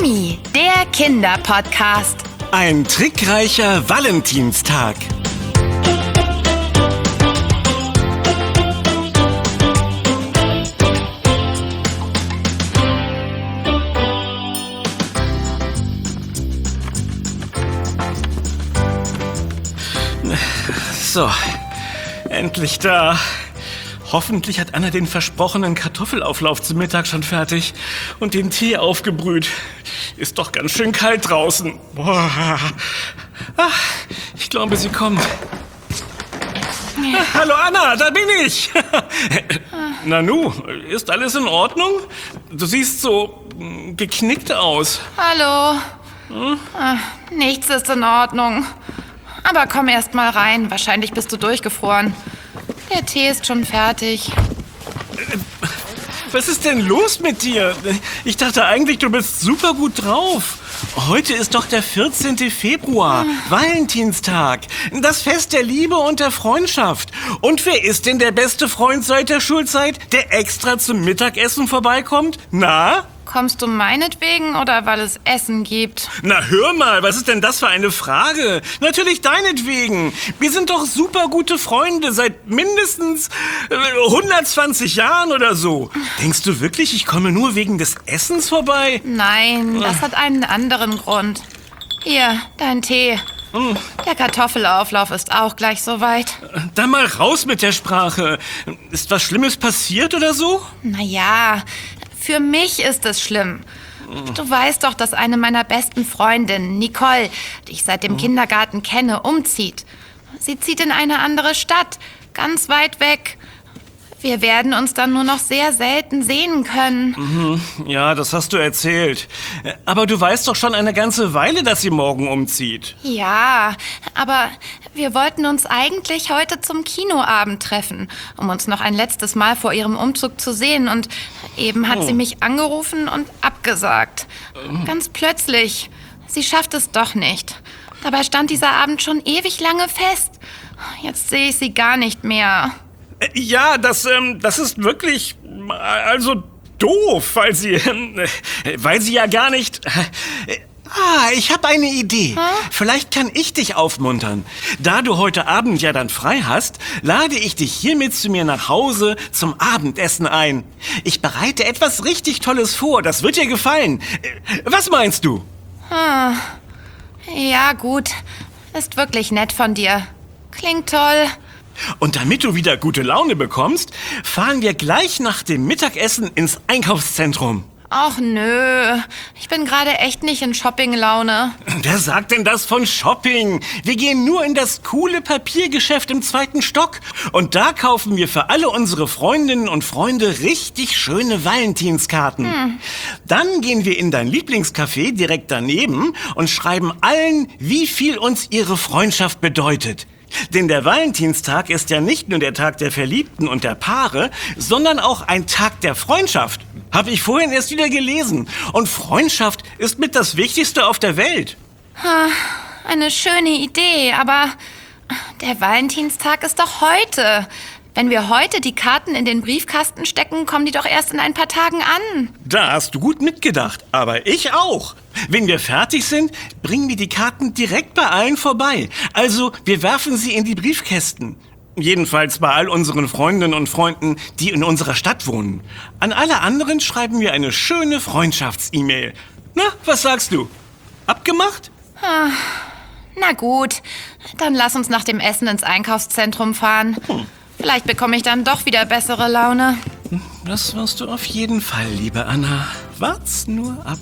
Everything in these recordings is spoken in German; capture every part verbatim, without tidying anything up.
Krimi, der Kinderpodcast. Ein trickreicher Valentinstag. So, endlich da. Hoffentlich hat Anna den versprochenen Kartoffelauflauf zum Mittag schon fertig und den Tee aufgebrüht. Ist doch ganz schön kalt draußen. Boah. Ach, ich glaube, sie kommt. Ja. Hallo Anna, da bin ich. Nanu, ist alles in Ordnung? Du siehst so geknickt aus. Hallo. Hm? Ach, nichts ist in Ordnung. Aber komm erst mal rein. Wahrscheinlich bist du durchgefroren. Der Tee ist schon fertig. Was ist denn los mit dir? Ich dachte eigentlich, du bist super gut drauf. Heute ist doch der vierzehnte Februar, Valentinstag. Das Fest der Liebe und der Freundschaft. Und wer ist denn der beste Freund seit der Schulzeit, der extra zum Mittagessen vorbeikommt? Na? Kommst du meinetwegen oder weil es Essen gibt? Na hör mal, was ist denn das für eine Frage? Natürlich deinetwegen. Wir sind doch super gute Freunde seit mindestens äh, hundertzwanzig Jahren oder so. Denkst du wirklich, ich komme nur wegen des Essens vorbei? Nein, das hat einen anderen Grund. Hier, dein Tee. Mm. Der Kartoffelauflauf ist auch gleich soweit. Dann mal raus mit der Sprache. Ist was Schlimmes passiert oder so? Naja, für mich ist es schlimm. Du weißt doch, dass eine meiner besten Freundinnen, Nicole, die ich seit dem Kindergarten kenne, umzieht. Sie zieht in eine andere Stadt, ganz weit weg. Wir werden uns dann nur noch sehr selten sehen können. Mhm. Ja, das hast du erzählt. Aber du weißt doch schon eine ganze Weile, dass sie morgen umzieht. Ja, aber wir wollten uns eigentlich heute zum Kinoabend treffen, um uns noch ein letztes Mal vor ihrem Umzug zu sehen. Und eben hat oh. sie mich angerufen und abgesagt. Ähm. Ganz plötzlich. Sie schafft es doch nicht. Dabei stand dieser Abend schon ewig lange fest. Jetzt sehe ich sie gar nicht mehr. Ja, das, ähm, das ist wirklich, also doof, weil sie, äh, weil sie ja gar nicht... Äh, ah, ich habe eine Idee. Hm? Vielleicht kann ich dich aufmuntern. Da du heute Abend ja dann frei hast, lade ich dich hiermit zu mir nach Hause zum Abendessen ein. Ich bereite etwas richtig Tolles vor, das wird dir gefallen. Äh, was meinst du? Hm. Ja, gut. Ist wirklich nett von dir. Klingt toll. Und damit du wieder gute Laune bekommst, fahren wir gleich nach dem Mittagessen ins Einkaufszentrum. Ach nö, ich bin gerade echt nicht in Shopping-Laune. Wer sagt denn das von Shopping? Wir gehen nur in das coole Papiergeschäft im zweiten Stock. Und da kaufen wir für alle unsere Freundinnen und Freunde richtig schöne Valentinskarten. Hm. Dann gehen wir in dein Lieblingscafé direkt daneben und schreiben allen, wie viel uns ihre Freundschaft bedeutet. Denn der Valentinstag ist ja nicht nur der Tag der Verliebten und der Paare, sondern auch ein Tag der Freundschaft. Habe ich vorhin erst wieder gelesen. Und Freundschaft ist mit das Wichtigste auf der Welt. Eine schöne Idee, aber der Valentinstag ist doch heute. Wenn wir heute die Karten in den Briefkasten stecken, kommen die doch erst in ein paar Tagen an. Da hast du gut mitgedacht, aber ich auch. Wenn wir fertig sind, bringen wir die Karten direkt bei allen vorbei. Also, wir werfen sie in die Briefkästen. Jedenfalls bei all unseren Freundinnen und Freunden, die in unserer Stadt wohnen. An alle anderen schreiben wir eine schöne Freundschafts-E-Mail. Na, was sagst du? Abgemacht? Na gut, dann lass uns nach dem Essen ins Einkaufszentrum fahren. Hm. Vielleicht bekomme ich dann doch wieder bessere Laune. Das wirst du auf jeden Fall, liebe Anna. Wart's nur ab.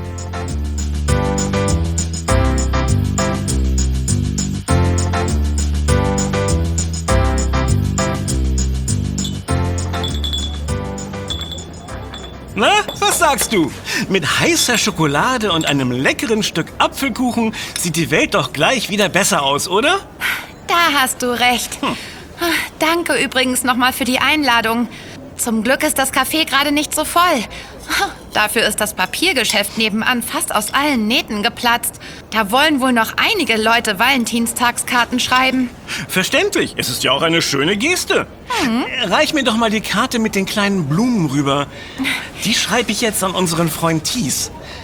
Na, was sagst du? Mit heißer Schokolade und einem leckeren Stück Apfelkuchen sieht die Welt doch gleich wieder besser aus, oder? Da hast du recht. Hm. Danke übrigens nochmal für die Einladung. Zum Glück ist das Café gerade nicht so voll. Dafür ist das Papiergeschäft nebenan fast aus allen Nähten geplatzt. Da wollen wohl noch einige Leute Valentinstagskarten schreiben. Verständlich. Es ist ja auch eine schöne Geste. Mhm. Reich mir doch mal die Karte mit den kleinen Blumen rüber. Die schreibe ich jetzt an unseren Freund Thies.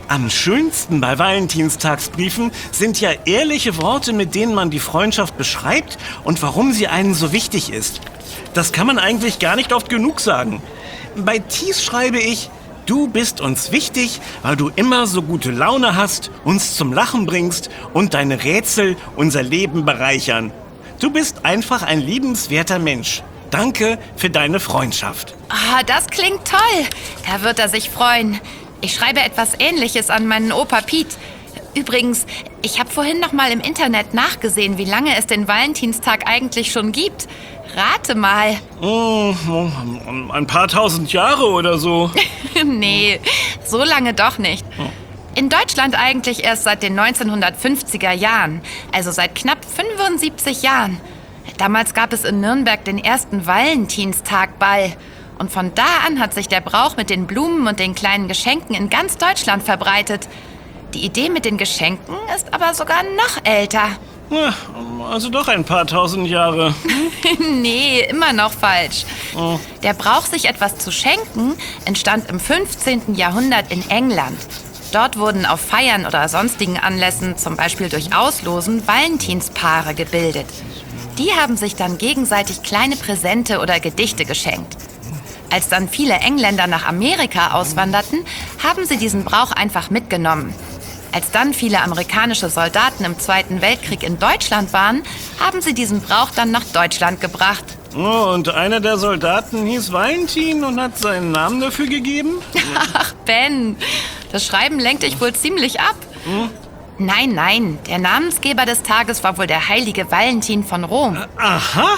Am schönsten bei Valentinstagsbriefen sind ja ehrliche Worte, mit denen man die Freundschaft beschreibt und warum sie einen so wichtig ist. Das kann man eigentlich gar nicht oft genug sagen. Bei Thies schreibe ich: Du bist uns wichtig, weil du immer so gute Laune hast, uns zum Lachen bringst und deine Rätsel unser Leben bereichern. Du bist einfach ein liebenswerter Mensch. Danke für deine Freundschaft. Ah, das klingt toll. Da wird er sich freuen. Ich schreibe etwas Ähnliches an meinen Opa Piet. Übrigens, ich habe vorhin noch mal im Internet nachgesehen, wie lange es den Valentinstag eigentlich schon gibt. Rate mal. Oh, ein paar tausend Jahre oder so. Nee, so lange doch nicht. In Deutschland eigentlich erst seit den neunzehnhundertfünfziger Jahren, also seit knapp fünfundsiebzig Jahren. Damals gab es in Nürnberg den ersten Valentinstagball. Und von da an hat sich der Brauch mit den Blumen und den kleinen Geschenken in ganz Deutschland verbreitet. Die Idee mit den Geschenken ist aber sogar noch älter. Ja, also doch ein paar tausend Jahre. Nee, immer noch falsch. Oh. Der Brauch, sich etwas zu schenken, entstand im fünfzehnten Jahrhundert in England. Dort wurden auf Feiern oder sonstigen Anlässen, zum Beispiel durch Auslosen, Valentinspaare gebildet. Die haben sich dann gegenseitig kleine Präsente oder Gedichte geschenkt. Als dann viele Engländer nach Amerika auswanderten, haben sie diesen Brauch einfach mitgenommen. Als dann viele amerikanische Soldaten im Zweiten Weltkrieg in Deutschland waren, haben sie diesen Brauch dann nach Deutschland gebracht. Oh, und einer der Soldaten hieß Valentin und hat seinen Namen dafür gegeben? Ach, Ben, das Schreiben lenkt dich wohl ziemlich ab. Hm? Nein, nein, der Namensgeber des Tages war wohl der heilige Valentin von Rom. Aha,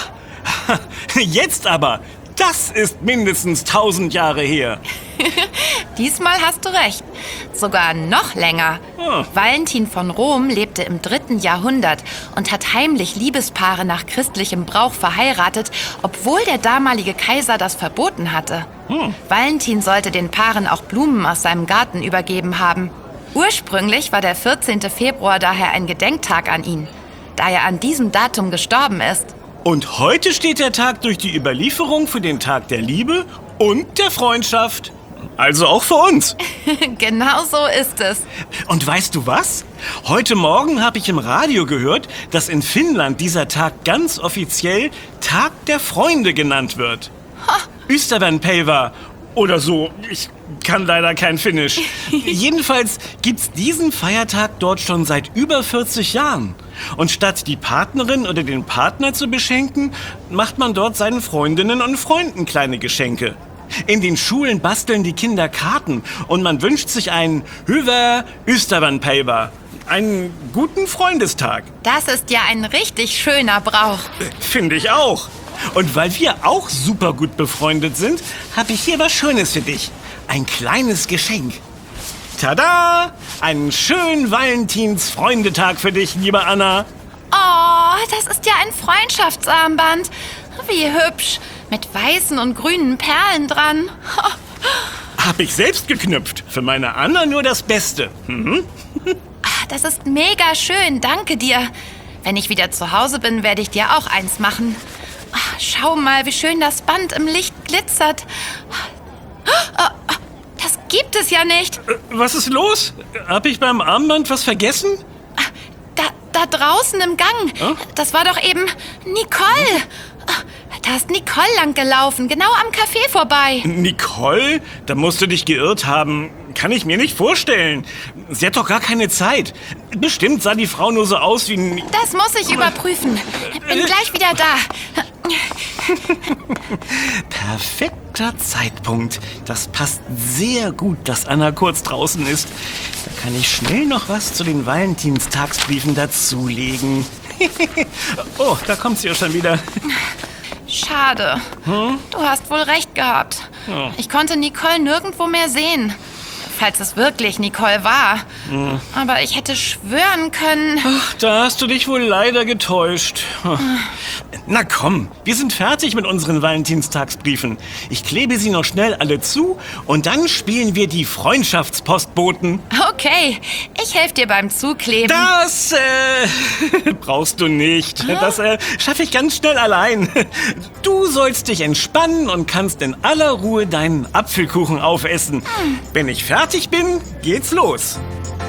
jetzt aber. Das ist mindestens tausend Jahre her. Diesmal hast du recht. Sogar noch länger. Oh. Valentin von Rom lebte im dritten Jahrhundert und hat heimlich Liebespaare nach christlichem Brauch verheiratet, obwohl der damalige Kaiser das verboten hatte. Hm. Valentin sollte den Paaren auch Blumen aus seinem Garten übergeben haben. Ursprünglich war der vierzehnten Februar daher ein Gedenktag an ihn, da er an diesem Datum gestorben ist. Und heute steht der Tag durch die Überlieferung für den Tag der Liebe und der Freundschaft. Also auch für uns. Genau so ist es. Und weißt du was? Heute Morgen habe ich im Radio gehört, dass in Finnland dieser Tag ganz offiziell Tag der Freunde genannt wird. Ha. Ystävänpäivä oder so. Ich kann leider kein Finnisch. Jedenfalls gibt's diesen Feiertag dort schon seit über vierzig Jahren. Und statt die Partnerin oder den Partner zu beschenken, macht man dort seinen Freundinnen und Freunden kleine Geschenke. In den Schulen basteln die Kinder Karten und man wünscht sich einen Hyvää ystävänpäivää, einen guten Freundestag. Das ist ja ein richtig schöner Brauch. Finde ich auch. Und weil wir auch super gut befreundet sind, habe ich hier was Schönes für dich. Ein kleines Geschenk. Tada! Einen schönen Valentins-Freundetag für dich, liebe Anna. Oh, das ist ja ein Freundschaftsarmband. Wie hübsch. Mit weißen und grünen Perlen dran. Hab ich selbst geknüpft. Für meine Anna nur das Beste. Mhm. Das ist mega schön. Danke dir. Wenn ich wieder zu Hause bin, werde ich dir auch eins machen. Schau mal, wie schön das Band im Licht glitzert. Das gibt es ja nicht. Was ist los? Hab ich beim Armband was vergessen? Da, da draußen im Gang. Oh? Das war doch eben Nicole. Da ist Nicole lang gelaufen, genau am Café vorbei. Nicole? Da musst du dich geirrt haben. Kann ich mir nicht vorstellen. Sie hat doch gar keine Zeit. Bestimmt sah die Frau nur so aus wie ein... Das muss ich überprüfen. Bin gleich wieder da. Perfekter Zeitpunkt. Das passt sehr gut, dass Anna kurz draußen ist. Da kann ich schnell noch was zu den Valentinstagsbriefen dazulegen. Oh, da kommt sie ja schon wieder. Schade. Hm? Du hast wohl recht gehabt. Ja. Ich konnte Nicole nirgendwo mehr sehen. Falls es wirklich Nicole war. Hm. Aber ich hätte schwören können... Ach, da hast du dich wohl leider getäuscht. Na komm, wir sind fertig mit unseren Valentinstagsbriefen. Ich klebe sie noch schnell alle zu und dann spielen wir die Freundschaftspostboten. Okay, ich helfe dir beim Zukleben. Das äh, brauchst du nicht. Das äh, schaffe ich ganz schnell allein. Du sollst dich entspannen und kannst in aller Ruhe deinen Apfelkuchen aufessen. Hm. Wenn ich fertig bin, geht's los.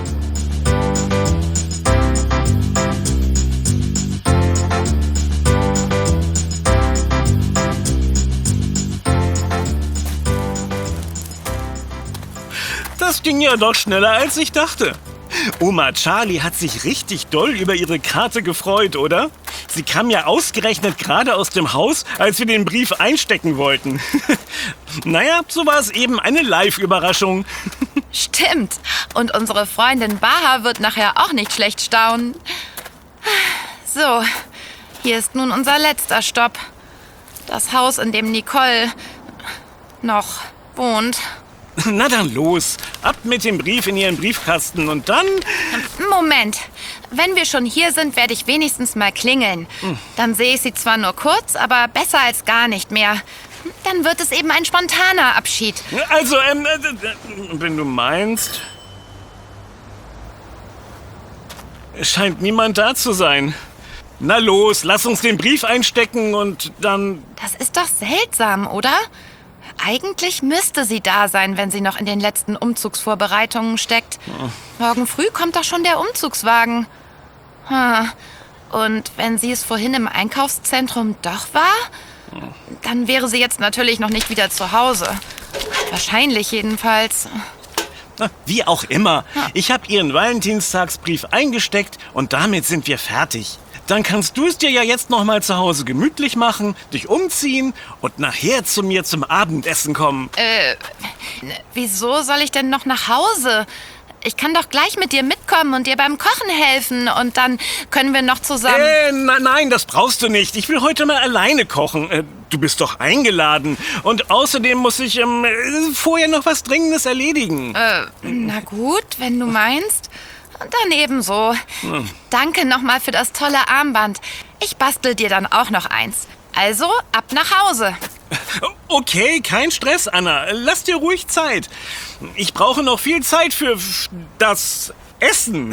Das ging ja doch schneller, als ich dachte. Oma Charlie hat sich richtig doll über ihre Karte gefreut, oder? Sie kam ja ausgerechnet gerade aus dem Haus, als wir den Brief einstecken wollten. Naja, so war es eben eine Live-Überraschung. Stimmt. Und unsere Freundin Baha wird nachher auch nicht schlecht staunen. So, hier ist nun unser letzter Stopp. Das Haus, in dem Nicole noch wohnt. Na dann los, ab mit dem Brief in Ihren Briefkasten und dann... Moment, wenn wir schon hier sind, werde ich wenigstens mal klingeln. Dann sehe ich sie zwar nur kurz, aber besser als gar nicht mehr. Dann wird es eben ein spontaner Abschied. Also, ähm, wenn du meinst... Es scheint niemand da zu sein. Na los, lass uns den Brief einstecken und dann... Das ist doch seltsam, oder? Eigentlich müsste sie da sein, wenn sie noch in den letzten Umzugsvorbereitungen steckt. Ja. Morgen früh kommt doch schon der Umzugswagen. Hm. Und wenn sie es vorhin im Einkaufszentrum doch war, ja. dann wäre sie jetzt natürlich noch nicht wieder zu Hause. Wahrscheinlich jedenfalls. Na, wie auch immer. Ja. Ich habe ihren Valentinstagsbrief eingesteckt und damit sind wir fertig. Dann kannst du es dir ja jetzt noch mal zu Hause gemütlich machen, dich umziehen und nachher zu mir zum Abendessen kommen. Äh, wieso soll ich denn noch nach Hause? Ich kann doch gleich mit dir mitkommen und dir beim Kochen helfen und dann können wir noch zusammen... Äh, na, nein, das brauchst du nicht. Ich will heute mal alleine kochen. Äh, du bist doch eingeladen. Und außerdem muss ich ähm, vorher noch was Dringendes erledigen. Äh, na gut, wenn du meinst... Dann ebenso. Hm. Danke nochmal für das tolle Armband. Ich bastel dir dann auch noch eins. Also, ab nach Hause. Okay, kein Stress, Anna. Lass dir ruhig Zeit. Ich brauche noch viel Zeit für das Essen.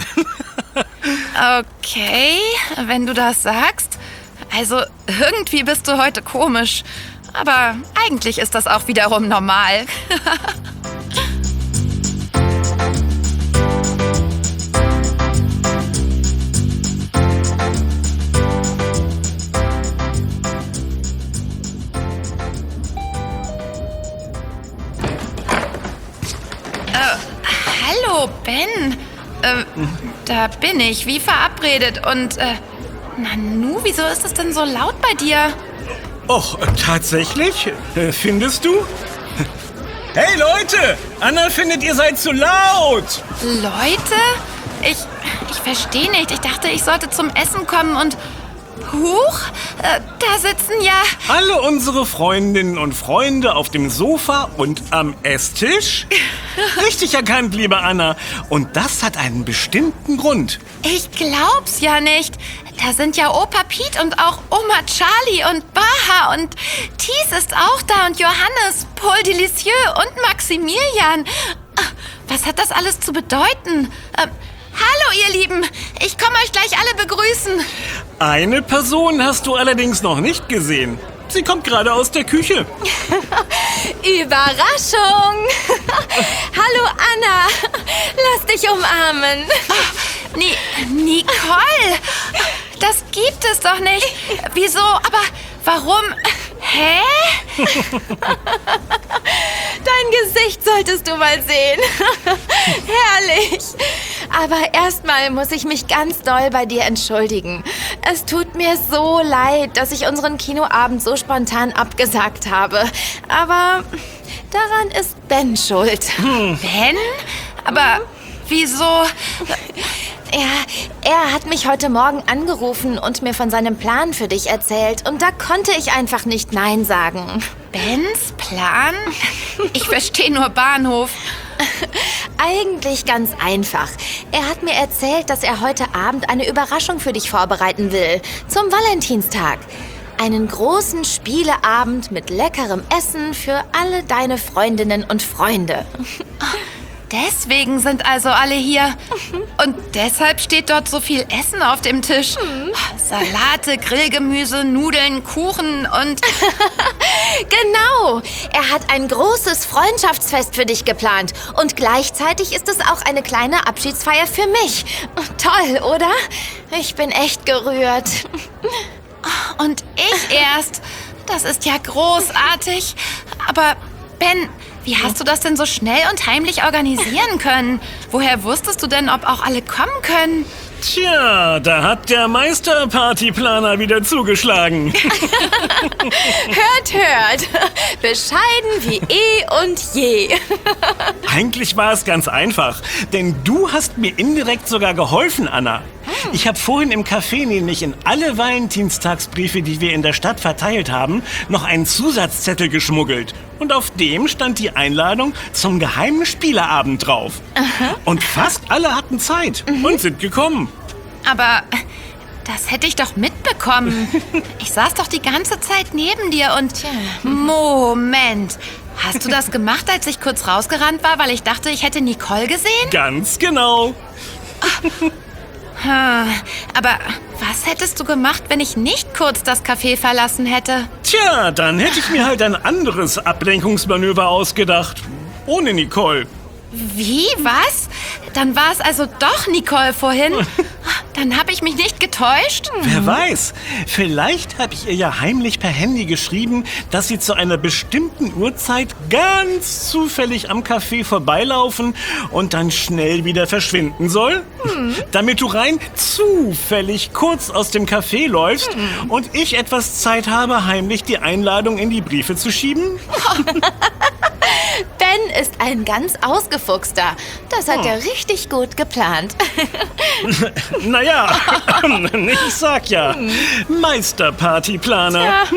Okay, wenn du das sagst. Also, irgendwie bist du heute komisch. Aber eigentlich ist das auch wiederum normal. Hallo, Ben. Äh, da bin ich, wie verabredet. Und, äh, Nanu, wieso ist es denn so laut bei dir? Och, tatsächlich? Äh, findest du? Hey, Leute! Anna findet, ihr seid zu laut! Leute? Ich, ich verstehe nicht. Ich dachte, ich sollte zum Essen kommen und... Huch, äh, da sitzen ja... Alle unsere Freundinnen und Freunde auf dem Sofa und am Esstisch? Richtig erkannt, liebe Anna. Und das hat einen bestimmten Grund. Ich glaub's ja nicht. Da sind ja Opa Piet und auch Oma Charlie und Baha und Thies ist auch da und Johannes, Paul Delicieux und Maximilian. Was hat das alles zu bedeuten? Äh, Hallo, ihr Lieben. Ich komme euch gleich alle begrüßen. Eine Person hast du allerdings noch nicht gesehen. Sie kommt gerade aus der Küche. Überraschung. Hallo, Anna. Lass dich umarmen. Oh, Ni- Nicole, das gibt es doch nicht. Wieso? Aber warum? Hä? Dein Gesicht solltest du mal sehen. Herrlich. Aber erstmal muss ich mich ganz doll bei dir entschuldigen. Es tut mir so leid, dass ich unseren Kinoabend so spontan abgesagt habe. Aber daran ist Ben schuld. Hm. Ben? Aber wieso? Er, er hat mich heute Morgen angerufen und mir von seinem Plan für dich erzählt. Und da konnte ich einfach nicht Nein sagen. Bens Plan? Ich verstehe nur Bahnhof. Eigentlich ganz einfach. Er hat mir erzählt, dass er heute Abend eine Überraschung für dich vorbereiten will. Zum Valentinstag. Einen großen Spieleabend mit leckerem Essen für alle deine Freundinnen und Freunde. Deswegen sind also alle hier. Und deshalb steht dort so viel Essen auf dem Tisch. Salate, Grillgemüse, Nudeln, Kuchen und... Genau. Er hat ein großes Freundschaftsfest für dich geplant. Und gleichzeitig ist es auch eine kleine Abschiedsfeier für mich. Toll, oder? Ich bin echt gerührt. Und ich erst. Das ist ja großartig. Aber Ben, wie hast du das denn so schnell und heimlich organisieren können? Woher wusstest du denn, ob auch alle kommen können? Tja, da hat der Meisterpartyplaner wieder zugeschlagen. Hört, hört. Bescheiden wie eh und je. Eigentlich war es ganz einfach, denn du hast mir indirekt sogar geholfen, Anna. Ich habe vorhin im Café nämlich in alle Valentinstagsbriefe, die wir in der Stadt verteilt haben, noch einen Zusatzzettel geschmuggelt. Und auf dem stand die Einladung zum geheimen Spieleabend drauf. Aha. Und fast alle hatten Zeit und sind gekommen. Aber das hätte ich doch mitbekommen. Ich saß doch die ganze Zeit neben dir und... Moment. Hast du das gemacht, als ich kurz rausgerannt war, weil ich dachte, ich hätte Nicole gesehen? Ganz genau. Aber was hättest du gemacht, wenn ich nicht kurz das Café verlassen hätte? Tja, dann hätte ich mir halt ein anderes Ablenkungsmanöver ausgedacht. Ohne Nicole. Wie? Was? Dann war es also doch Nicole vorhin? Dann habe ich mich nicht getäuscht? Wer weiß, vielleicht habe ich ihr ja heimlich per Handy geschrieben, dass sie zu einer bestimmten Uhrzeit ganz zufällig am Café vorbeilaufen und dann schnell wieder verschwinden soll. Hm. Damit du rein zufällig kurz aus dem Café läufst hm. und ich etwas Zeit habe, heimlich die Einladung in die Briefe zu schieben. Ben ist ein ganz Ausgefuchster. Das hat hm. er richtig gut geplant. Naja, ich sag ja, Meisterpartyplaner. Ja.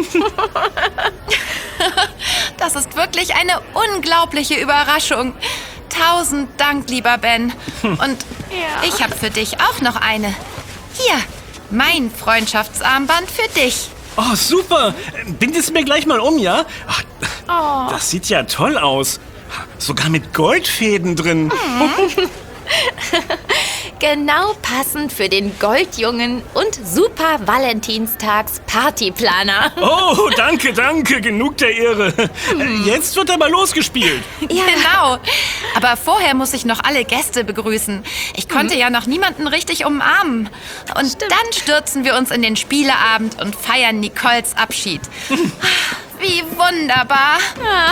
Das ist wirklich eine unglaubliche Überraschung. Tausend Dank, lieber Ben. Und ja. ich habe für dich auch noch eine. Hier, mein Freundschaftsarmband für dich. Oh, super. Bind es mir gleich mal um, ja? Ach, oh. Das sieht ja toll aus. Sogar mit Goldfäden drin. Mhm. Genau passend für den Goldjungen und super Valentinstags Partyplaner. Oh, danke, danke. Genug der Ehre. Hm. Jetzt wird aber losgespielt. Ja, genau. Aber vorher muss ich noch alle Gäste begrüßen. Ich konnte hm. ja noch niemanden richtig umarmen. Und Stimmt. dann stürzen wir uns in den Spieleabend und feiern Nicoles Abschied. Wie wunderbar. Ja.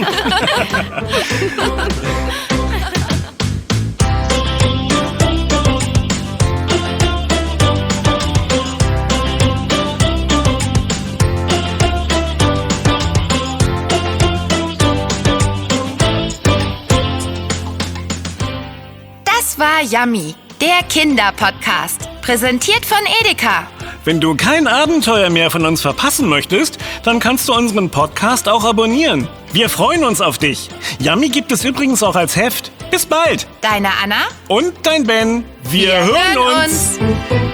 Das war Yummy, der Kinderpodcast, präsentiert von Edeka. Wenn du kein Abenteuer mehr von uns verpassen möchtest, dann kannst du unseren Podcast auch abonnieren. Wir freuen uns auf dich. Yummy gibt es übrigens auch als Heft. Bis bald. Deine Anna und dein Ben. Wir, Wir hören, hören uns. uns.